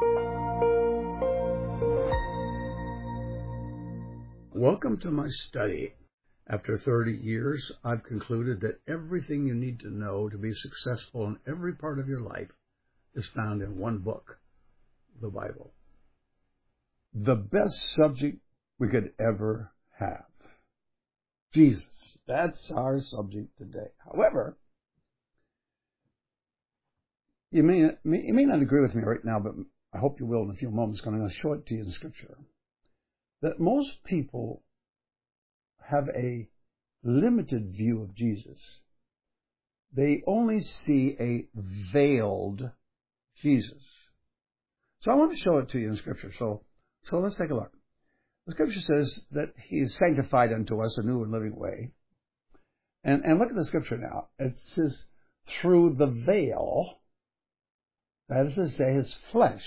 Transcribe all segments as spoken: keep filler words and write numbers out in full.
Welcome to my study. After thirty years, I've concluded that everything you need to know to be successful in every part of your life is found in one book, the Bible. The best subject we could ever have. Jesus. That's our subject today. However, you may, you may not agree with me right now, but I hope you will in a few moments, because I'm going to show it to you in Scripture. That most people have a limited view of Jesus. They only see a veiled Jesus. So I want to show it to you in Scripture. So, so let's take a look. The Scripture says that He is sanctified unto us a new and living way. And, and look at the Scripture now. It says, through the veil, that is to say, His flesh.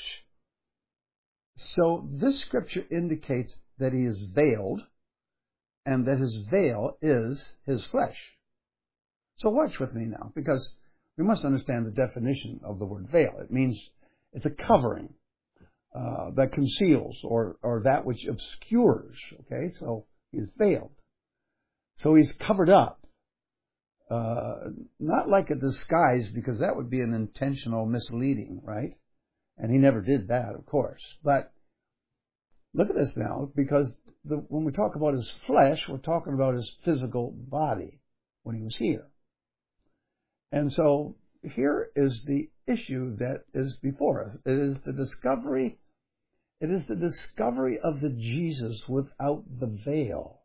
So this Scripture indicates that He is veiled, and that His veil is His flesh. So watch with me now, because we must understand the definition of the word veil. It means it's a covering uh, that conceals, or, or that which obscures. Okay, so He's veiled. So He's covered up. Uh, not like a disguise, because that would be an intentional misleading, right? And He never did that, of course. But look at this now, because the, when we talk about His flesh, we're talking about His physical body when He was here. And so here is the issue that is before us. It is the discovery, it is the discovery of the Jesus without the veil.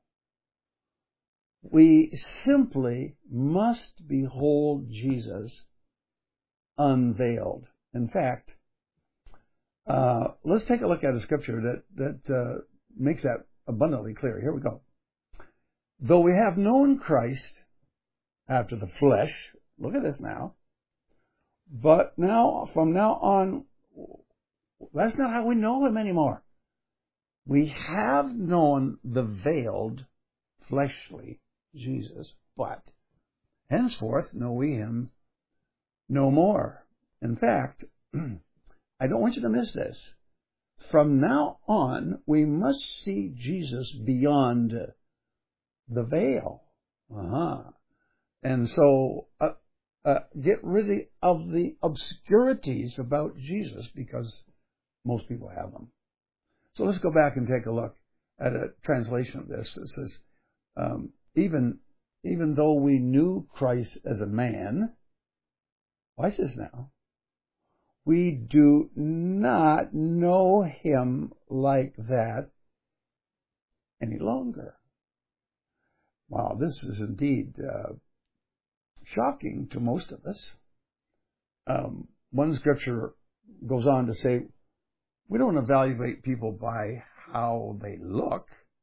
We simply must behold Jesus unveiled. In fact, uh, let's take a look at a scripture that, that uh, makes that abundantly clear. Here we go. Though we have known Christ after the flesh, look at this now, but now, from now on, that's not how we know Him anymore. We have known the veiled, fleshly Jesus, but henceforth know we Him no more. In fact, I don't want you to miss this. From now on, we must see Jesus beyond the veil. Uh-huh. And so, uh, uh, get rid of the obscurities about Jesus, because most people have them. So let's go back and take a look at a translation of this. It says, um, even, even though we knew Christ as a man, watch this now, we do not know Him like that any longer. Wow, this is indeed uh, shocking to most of us. Um, one scripture goes on to say, we don't evaluate people by how they look.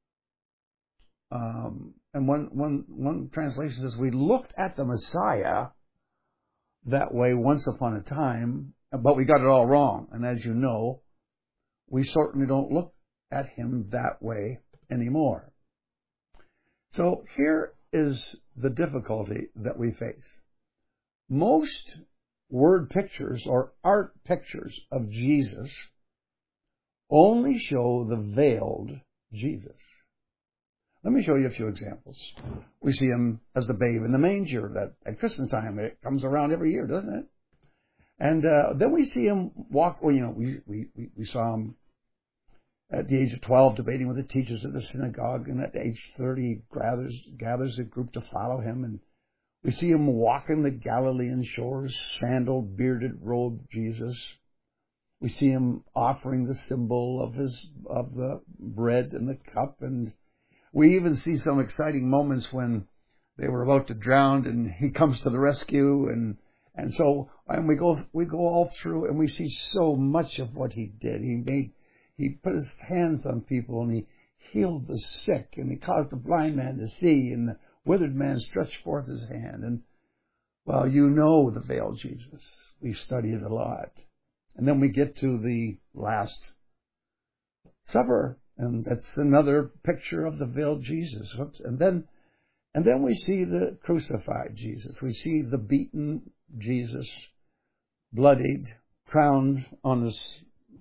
Um, and one, one, one translation says, we looked at the Messiah that way once upon a time, but we got it all wrong. And as you know, we certainly don't look at Him that way anymore. So here is the difficulty that we face. Most word pictures or art pictures of Jesus only show the veiled Jesus. Let me show you a few examples. We see Him as the babe in the manger that at Christmas time. It comes around every year, doesn't it? And uh, then we see Him walk. Well, you know, we, we, we saw Him at the age of twelve debating with the teachers at the synagogue, and at age thirty He gathers, gathers a group to follow Him. And we see Him walking the Galilean shores, sandaled, bearded, robed Jesus. We see Him offering the symbol of his of the bread and the cup, and we even see some exciting moments when they were about to drown, and He comes to the rescue, and and so and we go we go all through, and we see so much of what He did. He made He put His hands on people, and He healed the sick, and He caused the blind man to see, and the withered man stretched forth his hand. And well, you know the veiled Jesus. We study it a lot. And then we get to the Last Supper, and that's another picture of the veiled Jesus. And then, and then we see the crucified Jesus. We see the beaten Jesus, bloodied, crowned on his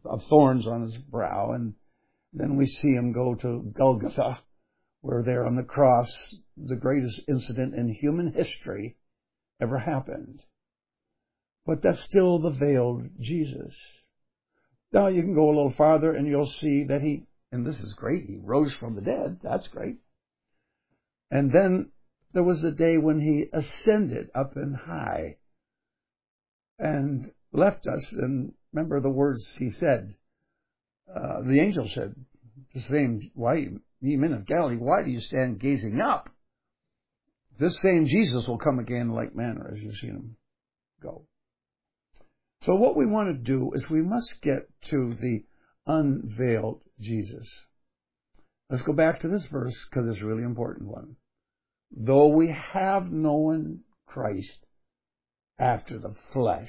of thorns on his brow, and then we see him go to Golgotha, where there on the cross, the greatest incident in human history ever happened. But that's still the veiled Jesus. Now you can go a little farther and you'll see that he, and this is great, he rose from the dead. That's great. And then there was the day when he ascended up and high and left us. And remember the words he said. Uh, the angel said, the same, why, ye men of Galilee, why do you stand gazing up? This same Jesus will come again in like manner as you've seen him go. So what we want to do is we must get to the unveiled Jesus. Let's go back to this verse because it's a really important one. Though we have known Christ after the flesh,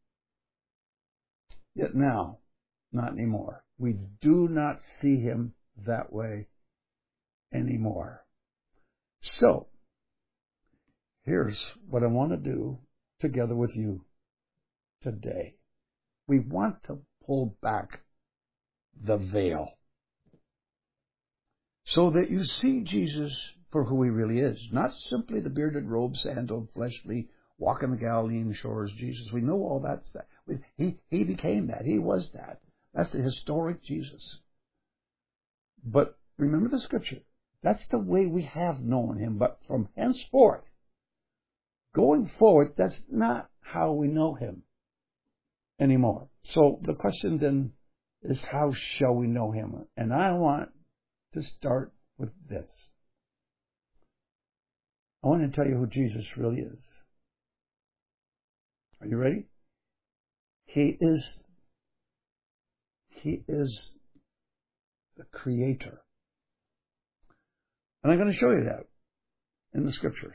yet now, not anymore. We do not see him that way anymore. So, here's what I want to do together with you today. We want to pull back the veil so that you see Jesus for who he really is. Not simply the bearded, robe, sandaled, fleshly, walking the Galilean shores Jesus. We know all that stuff. He, he became that. He was that. That's the historic Jesus. But remember the scripture. That's the way we have known him. But from henceforth, going forward, that's not how we know him anymore. So the question then is, how shall we know him? And I want to start with this. I want to tell you who Jesus really is. Are you ready? He is, he is the Creator. And I'm going to show you that in the scriptures.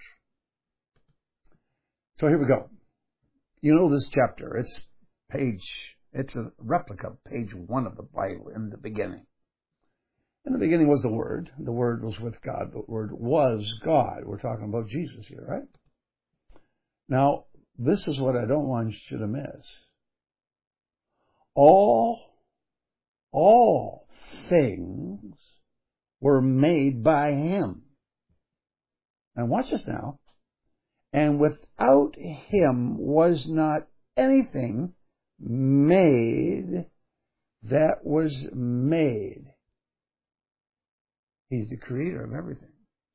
So here we go. You know this chapter. It's page, it's a replica of page one of the Bible in the beginning. In the beginning was the Word. The Word was with God. The Word was God. We're talking about Jesus here, right? Now, this is what I don't want you to miss. All, all things were made by him. And watch this now. And without him was not anything made that was made. He's the creator of everything.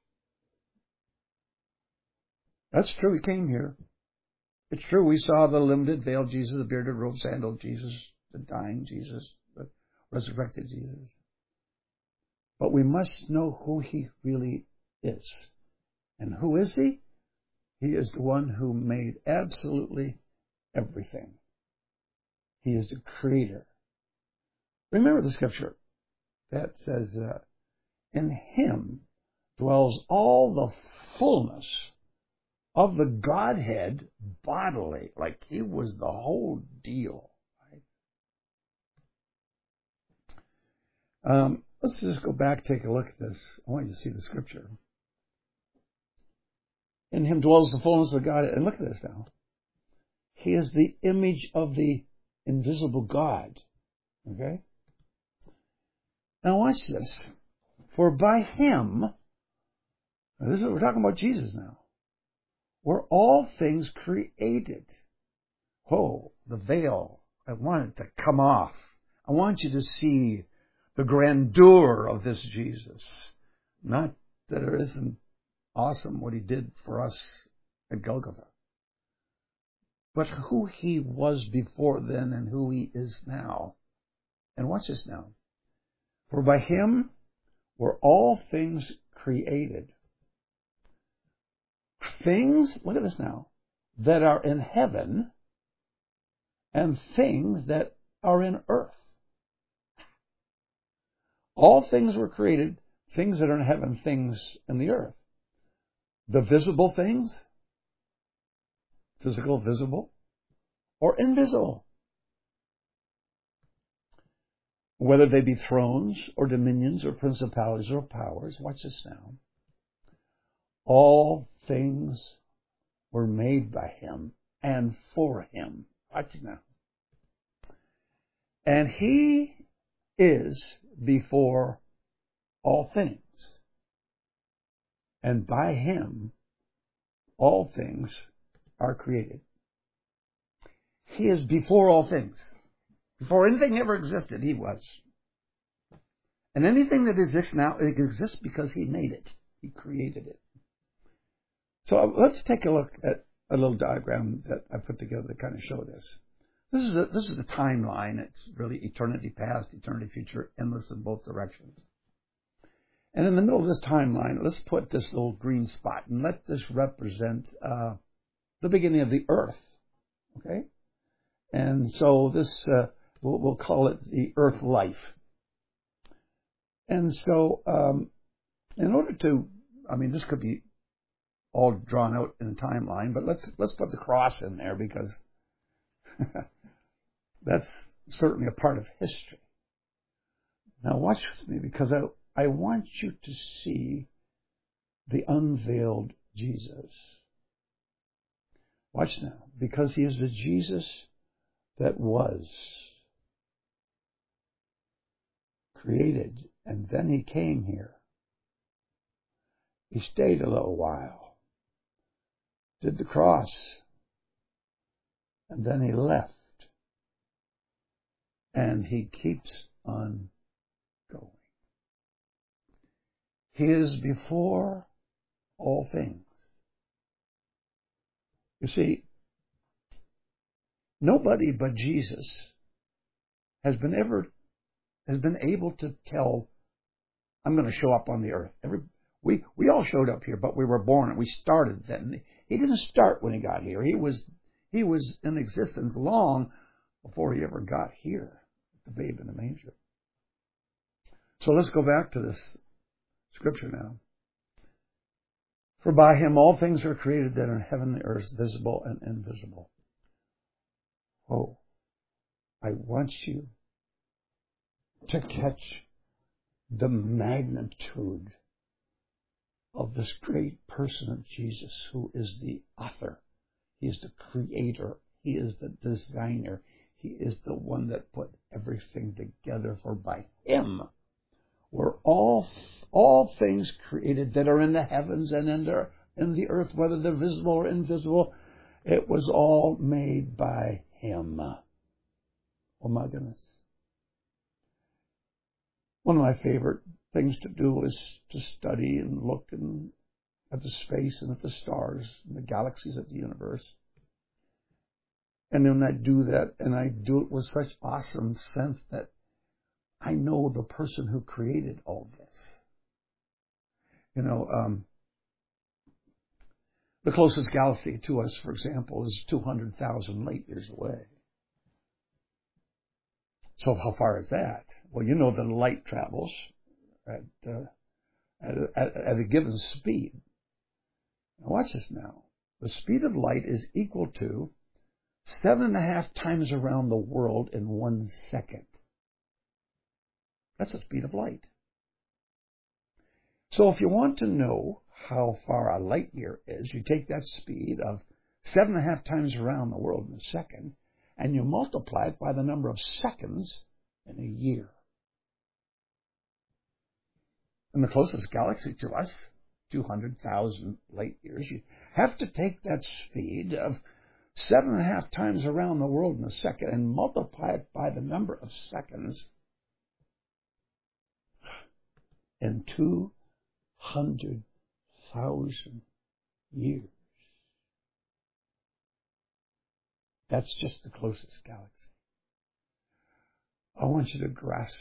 That's true. He came here. It's true. We saw the limited veiled Jesus, the bearded robe, sandaled Jesus, the dying Jesus, the resurrected Jesus. But we must know who he really is. And who is he? He is the one who made absolutely everything. He is the creator. Remember the scripture that says, uh, in him dwells all the fullness of the Godhead bodily. Like he was the whole deal. Right? Um, let's just go back, take a look at this. I want you to see the scripture. In him dwells the fullness of God. And look at this now. He is the image of the invisible God. Okay? Now watch this. For by him, now this is, we're talking about Jesus now, were all things created. Oh, the veil. I want it to come off. I want you to see the grandeur of this Jesus. Not that it isn't awesome what he did for us at Golgotha, but who he was before then and who he is now. And watch this now. For by him were all things created. Things, look at this now, that are in heaven and things that are in earth. All things were created, things that are in heaven, things in the earth. The visible things, physical, visible, or invisible. Whether they be thrones or dominions or principalities or powers. Watch this now. All things were made by him and for him. Watch now. And He is before all things. And by Him, all things are created. He is before all things. Before anything ever existed, He was. And anything that exists now, it exists because He made it. He created it. So let's take a look at a little diagram that I put together to kind of show this. This is a, this is a timeline. It's really eternity past, eternity future, endless in both directions. And in the middle of this timeline, let's put this little green spot and let this represent uh, the beginning of the earth. Okay? And so this, uh, we'll, we'll call it the earth life. And so, um, in order to, I mean, this could be all drawn out in a timeline, but let's let's put the cross in there because that's certainly a part of history. Now watch with me because I, I want you to see the unveiled Jesus. Watch now, because He is the Jesus that was created, and then He came here. He stayed a little while, did the cross, and then He left. And He keeps on going. He is before all things. You see, nobody but Jesus has been ever has been able to tell, I'm going to show up on the earth. Every, we we all showed up here, but we were born and we started then. He didn't start when He got here. He was he was in existence long before He ever got here. The babe in the manger. So let's go back to this scripture now. For by Him all things are created that are in heaven and earth, visible and invisible. Oh, I want you to catch the magnitude of this great person of Jesus, who is the author. He is the creator. He is the designer. He is the one that put everything together, for by Him were all all things created that are in the heavens and in the, in the earth, whether they're visible or invisible. It was all made by Him. Oh my goodness. One of my favorite things to do is to study and look and at the space and at the stars and the galaxies of the universe. And then I do that, and I do it with such awesome sense that I know the person who created all this. You know, um, the closest galaxy to us, for example, is two hundred thousand light years away. So how far is that? Well, you know that light travels at, uh, at, at, at a given speed. Now watch this now. The speed of light is equal to seven and a half times around the world in one second. That's the speed of light. So if you want to know how far a light year is, you take that speed of seven and a half times around the world in a second, and you multiply it by the number of seconds in a year. And the closest galaxy to us, two hundred thousand light years, you have to take that speed of seven and a half times around the world in a second and multiply it by the number of seconds in two hundred thousand years. That's just the closest galaxy. I want you to grasp,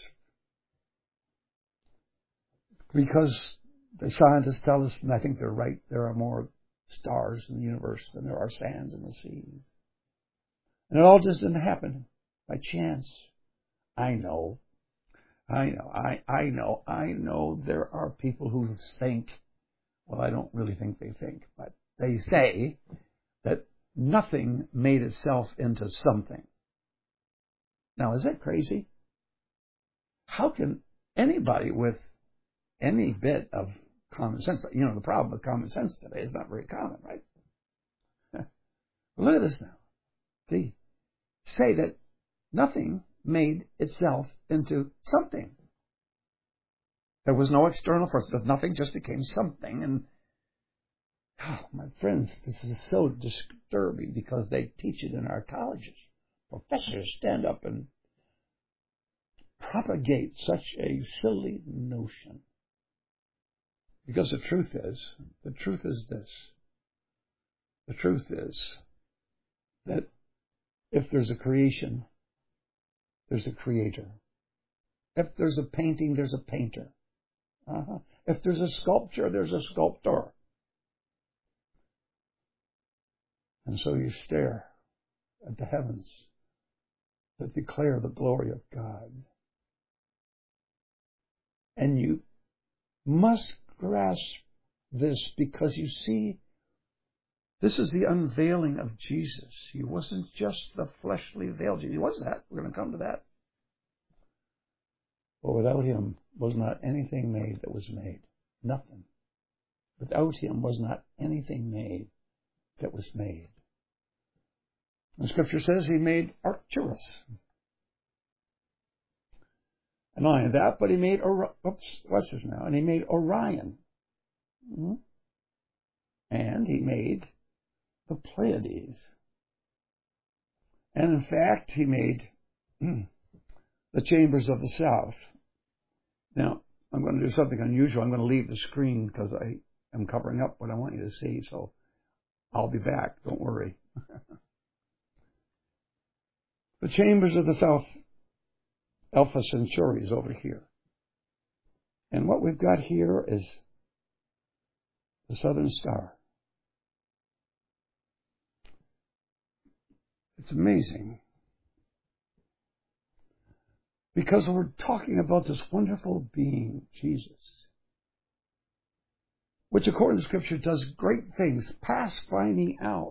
because the scientists tell us, and I think they're right, there are more stars in the universe than there are sands in the seas. And it all just didn't happen by chance. I know. I know. I, I know. I know there are people who think, well, I don't really think they think, but they say that nothing made itself into something. Now, is that crazy? How can anybody with any bit of common sense, you know, the problem with common sense today is not very common, right? Look at this now. They say that nothing made itself into something. There was no external force. There's nothing, just became something. And, oh, my friends, this is so disturbing because they teach it in our colleges. Professors stand up and propagate such a silly notion. Because the truth is, the truth is this. The truth is that if there's a creation, there's a creator. If there's a painting, there's a painter. Uh-huh. If there's a sculpture, there's a sculptor. And so you stare at the heavens that declare the glory of God. And you must grasp this because you see, this is the unveiling of Jesus. He wasn't just the fleshly veil. He was that. We're going to come to that. But without him was not anything made that was made. Nothing. Without him was not anything made that was made. The scripture says he made Arcturus. And not only that, but he made, Or- oops, what's this now? And he made Orion. Mm-hmm. And he made the Pleiades. And in fact, he made the chambers of the south. Now, I'm going to do something unusual. I'm going to leave the screen because I am covering up what I want you to see. So I'll be back. Don't worry. The chambers of the south, Alpha Centauri is over here. And what we've got here is the southern star. It's amazing. Because we're talking about this wonderful being, Jesus, which according to Scripture does great things, past finding out.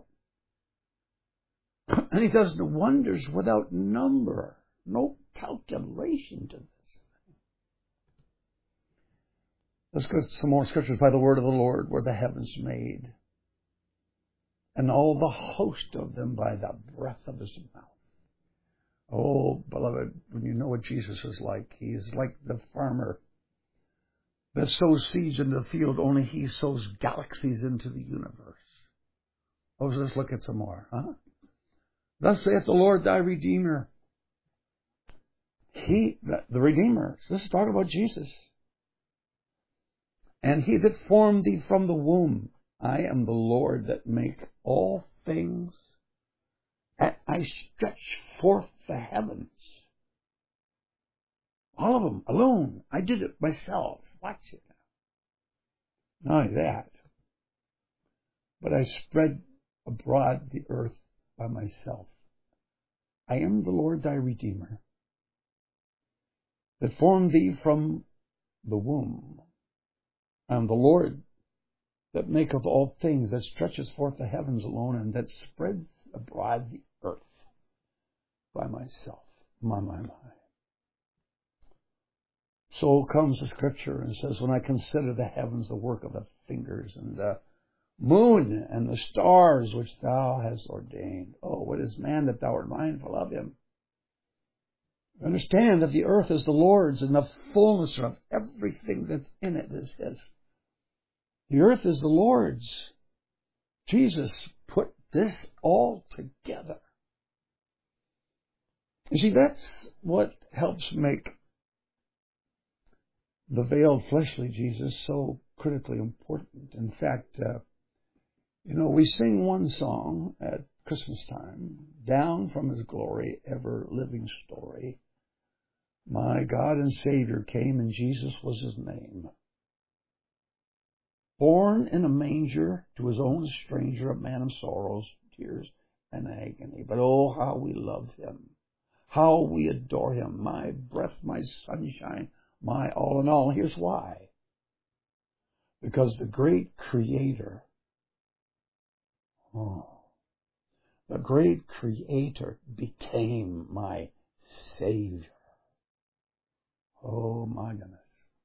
And he does the wonders without number, no calculation to this. Let's go to some more scriptures. By the word of the Lord were the heavens made, and all the host of them by the breath of his mouth. Oh, beloved, when you know what Jesus is like, he is like the farmer that sows seeds into the field, only he sows galaxies into the universe. Oh, let's look at some more, huh? Thus saith the Lord thy Redeemer. He, the, the Redeemer. This is talking about Jesus. And he that formed thee from the womb. I am the Lord that make all things. And I stretch forth the heavens. All of them, alone. I did it myself. Watch it now. Not only that, but I spread abroad the earth by myself. I am the Lord thy Redeemer, that formed thee from the womb. I am the Lord that maketh all things, that stretches forth the heavens alone, and that spreads abroad the earth by myself. My, my, my. So comes the scripture and says, when I consider the heavens, the work of the fingers, and the moon and the stars which thou hast ordained. Oh, what is man that thou art mindful of him? Understand that the earth is the Lord's, and the fullness of everything that's in it is his. The earth is the Lord's. Jesus put this all together. You see, that's what helps make the veiled fleshly Jesus so critically important. In fact, uh, you know, we sing one song at Christmas time, down from his glory, ever living story. My God and Savior came, and Jesus was his name. Born in a manger, to his own stranger, a man of sorrows, tears, and agony. But oh, how we love him. How we adore him. My breath, my sunshine, my all in all. Here's why. Because the great Creator, oh, the great Creator became my Savior. Oh, my goodness.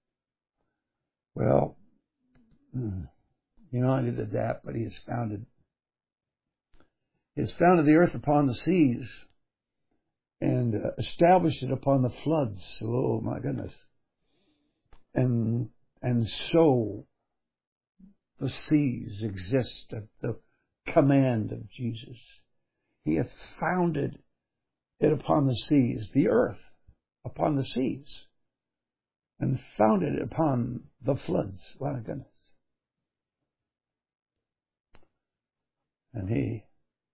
Well, he not only did that, but he has founded, he has founded the earth upon the seas, and uh, established it upon the floods. Oh my goodness. And, and so the seas exist at the command of Jesus. He hath founded it upon the seas, the earth upon the seas, and founded it upon the floods. My goodness. And he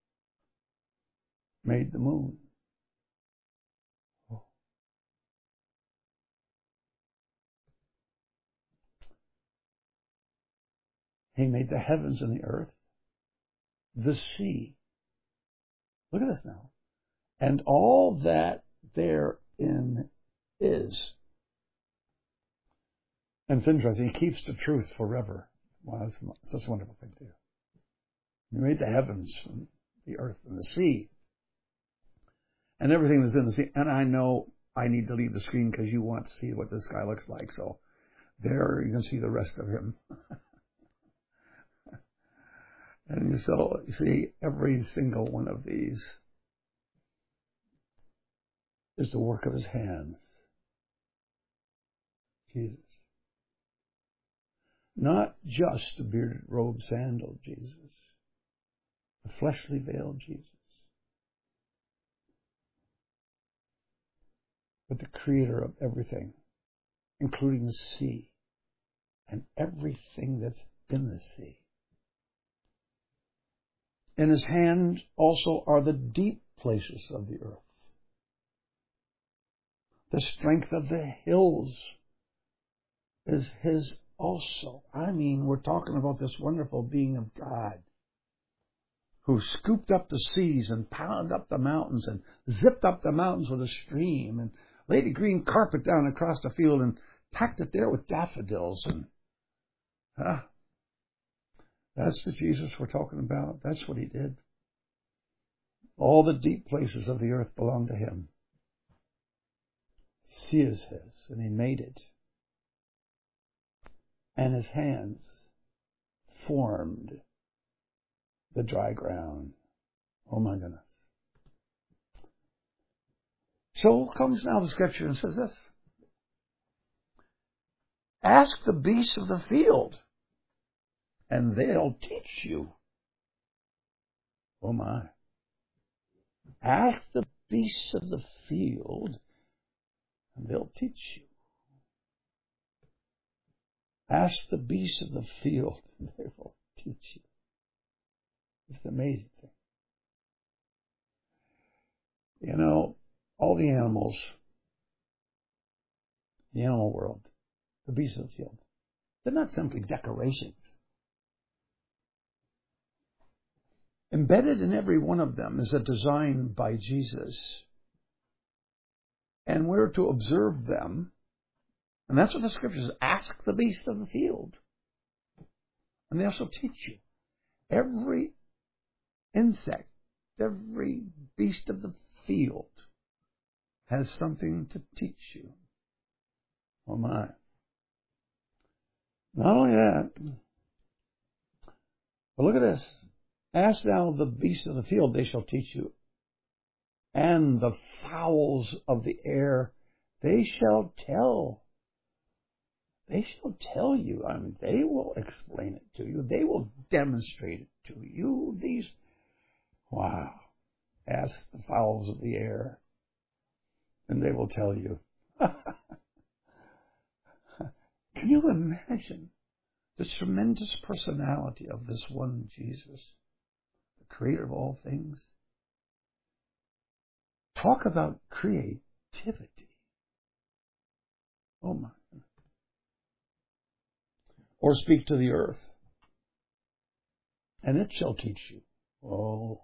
made the moon. Oh. He made the heavens and the earth, the sea. Look at this now. And all that therein is. And it's interesting. He keeps the truth forever. Wow, that's such a wonderful thing to do. He made the heavens and the earth and the sea. And everything that's in the sea. And I know I need to leave the screen because you want to see what this guy looks like. So there you can see the rest of him. And so you see every single one of these is the work of his hands. Jesus. Not just the bearded robe sandal Jesus. The fleshly veiled Jesus. But the creator of everything, including the sea and everything that's in the sea. In his hand also are the deep places of the earth. The strength of the hills is his also. I mean, we're talking about this wonderful being of God who scooped up the seas and pounded up the mountains and zipped up the mountains with a stream and laid a green carpet down across the field and packed it there with daffodils. And huh, that's the Jesus we're talking about. That's what he did. All the deep places of the earth belong to him. The sea is his, and he made it. And his hands formed the dry ground. Oh my goodness. So comes now the scripture and says this. Ask the beasts of the field, and they'll teach you. Oh my. Ask the beasts of the field, and they'll teach you. Ask the beasts of the field, and they will teach you. It's an amazing thing. You know, all the animals, the animal world, the beasts of the field, they're not simply decorations. Embedded in every one of them is a design by Jesus. And we're to observe them. And that's what the scriptures ask the beasts of the field. And they also teach you. Every insect, every beast of the field has something to teach you. Oh my. Not only that, but look at this. Ask now the beasts of the field, they shall teach you. And the fowls of the air, they shall tell. They shall tell you. I mean, they will explain it to you. They will demonstrate it to you. These, wow. Ask the fowls of the air, and they will tell you. Can you imagine the tremendous personality of this one Jesus, the creator of all things? Talk about creativity. Oh my. Or speak to the earth, and it shall teach you. Oh.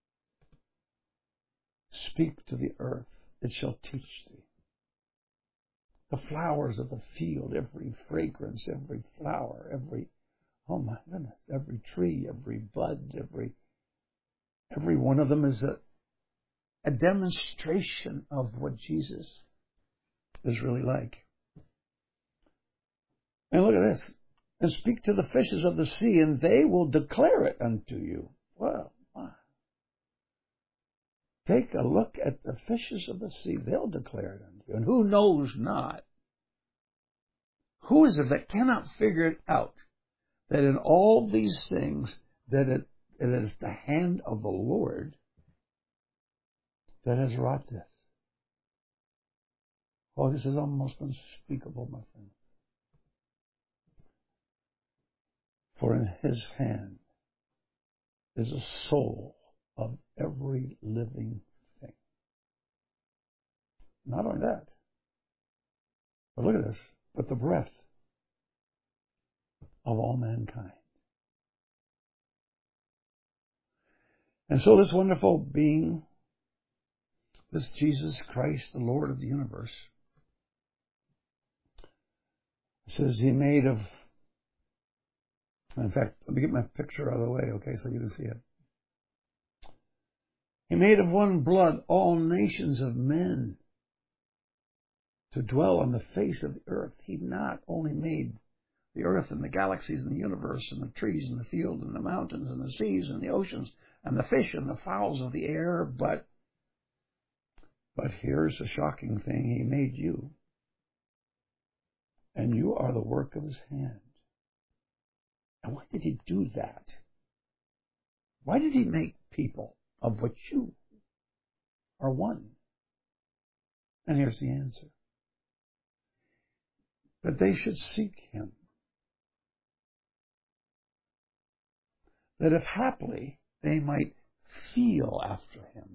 Speak to the earth, it shall teach thee. The flowers of the field, every fragrance, every flower, every, oh my goodness, every tree, every bud, every, every one of them is a, a demonstration of what Jesus is really like. And look at this. And speak to the fishes of the sea, and they will declare it unto you. Well, wow. Take a look at the fishes of the sea. They'll declare it unto you. And who knows not? Who is it that cannot figure it out? That in all these things, that it, it is the hand of the Lord that has wrought this. Oh, this is almost unspeakable, my friends. For in his hand is the soul of every living thing. Not only that, but look at this, but the breath of all mankind. And so this wonderful being, this Jesus Christ, the Lord of the universe, says he made of, in fact, let me get my picture out of the way, okay, so you can see it. He made of one blood all nations of men to dwell on the face of the earth. He not only made the earth and the galaxies and the universe and the trees and the field and the mountains and the seas and the oceans and the fish and the fowls of the air, but, but here's the shocking thing, he made you. And you are the work of his hand. And why did he do that? Why did he make people of which you are one? And here's the answer. That they should seek him. That if haply they might feel after him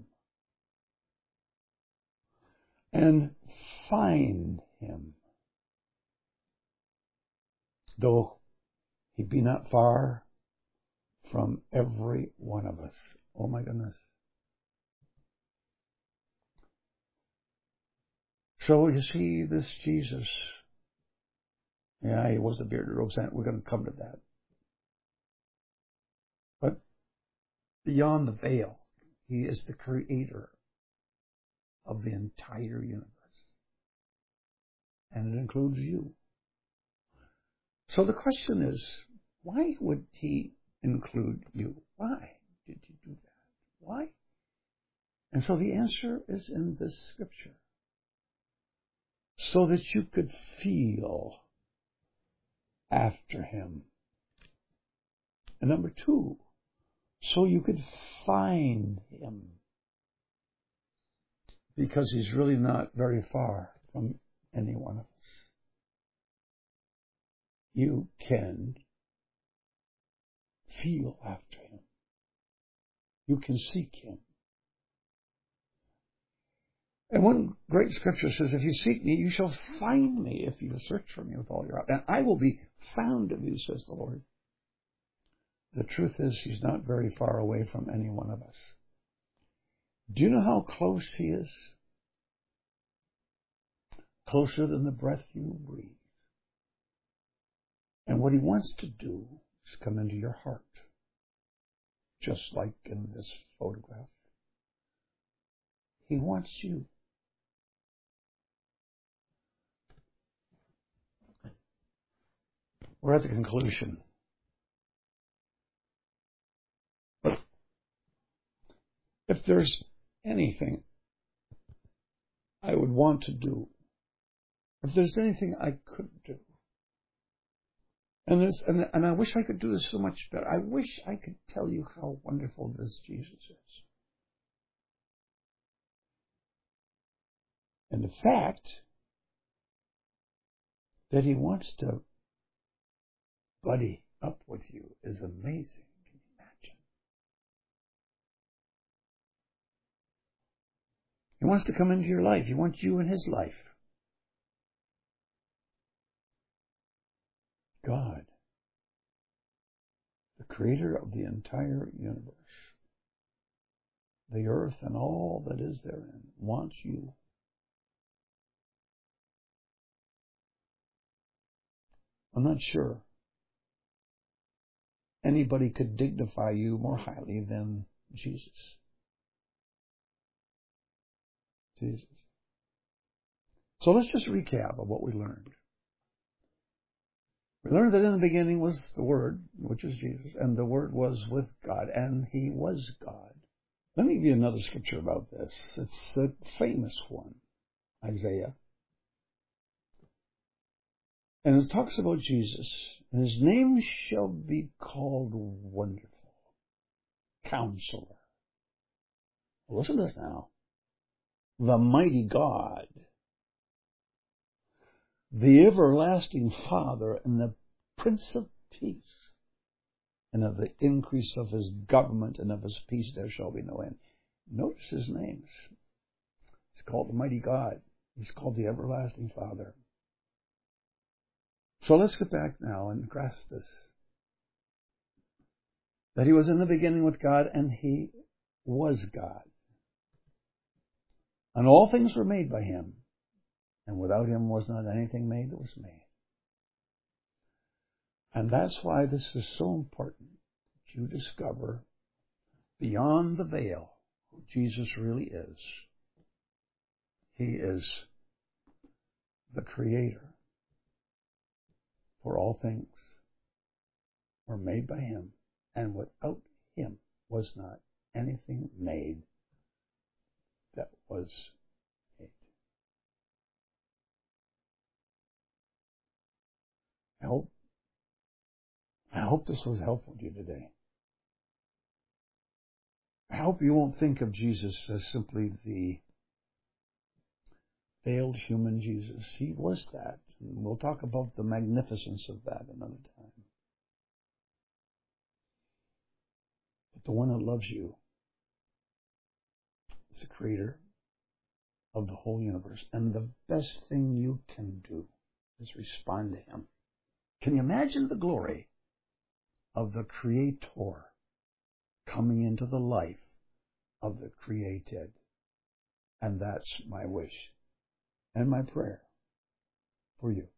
and find him, though he be not far from every one of us. Oh my goodness. So you see, this Jesus, yeah, he was the bearded robes, and we're going to come to that. But beyond the veil, he is the creator of the entire universe. And it includes you. So the question is, why would he include you? Why did he do that? Why? And so the answer is in this scripture. So that you could feel after him. And number two, so you could find him. Because he's really not very far from any one of us. You can feel after him. You can seek him. And one great scripture says, if you seek me, you shall find me if you search for me with all your heart. And I will be found of you, says the Lord. The truth is, he's not very far away from any one of us. Do you know how close he is? Closer than the breath you breathe. And what he wants to do is come into your heart. Just like in this photograph. He wants you. We're at the conclusion. But if there's anything I would want to do, if there's anything I could do, and, this, and, and I wish I could do this so much better, I wish I could tell you how wonderful this Jesus is. And the fact that he wants to buddy up with you is amazing. Can you imagine? He wants to come into your life. He wants you in his life. God, the creator of the entire universe, the earth and all that is therein, wants you. I'm not sure anybody could dignify you more highly than Jesus. Jesus. So let's just recap of what we learned. We learned that in the beginning was the Word, which is Jesus, and the Word was with God, and he was God. Let me give you another scripture about this. It's the famous one, Isaiah. And it talks about Jesus. And his name shall be called Wonderful, Counselor. Listen to this now. The Mighty God, the Everlasting Father, and the Prince of Peace. And of the increase of his government and of his peace there shall be no end. Notice his names. He's called the Mighty God. He's called the Everlasting Father. So let's get back now and grasp this. That he was in the beginning with God, and he was God. And all things were made by him, and without him was not anything made that was made. And that's why this is so important, that you discover beyond the veil who Jesus really is. He is the Creator. For all things were made by him, and without him was not anything made that was made. I hope, I hope this was helpful to you today. I hope you won't think of Jesus as simply the veiled human Jesus. He was that. And we'll talk about the magnificence of that another time. But the one that loves you is the Creator of the whole universe. And the best thing you can do is respond to him. Can you imagine the glory of the Creator coming into the life of the created? And that's my wish and my prayer for you.